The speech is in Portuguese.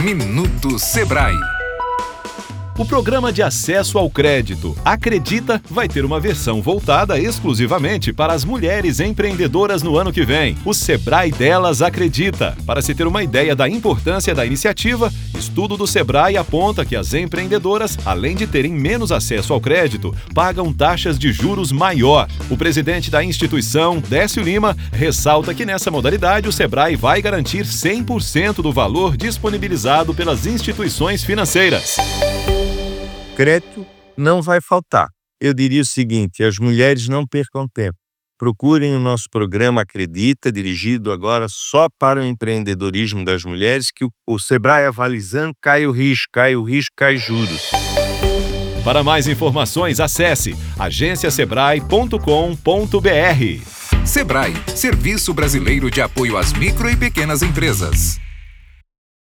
Minuto Sebrae. O Programa de Acesso ao Crédito Acredita vai ter uma versão voltada exclusivamente para as mulheres empreendedoras no ano que vem. O Sebrae Delas Acredita. Para se ter uma ideia da importância da iniciativa, estudo do Sebrae aponta que as empreendedoras, além de terem menos acesso ao crédito, pagam taxas de juros maior. O presidente da instituição, Décio Lima, ressalta que nessa modalidade o Sebrae vai garantir 100% do valor disponibilizado pelas instituições financeiras. Crédito não vai faltar. Eu diria o seguinte: as mulheres não percam tempo. Procurem o nosso programa Acredita, dirigido agora só para o empreendedorismo das mulheres, que o Sebrae avalizando cai o risco, cai juros. Para mais informações, acesse agenciasebrae.com.br. Sebrae, Serviço Brasileiro de Apoio às Micro e Pequenas Empresas.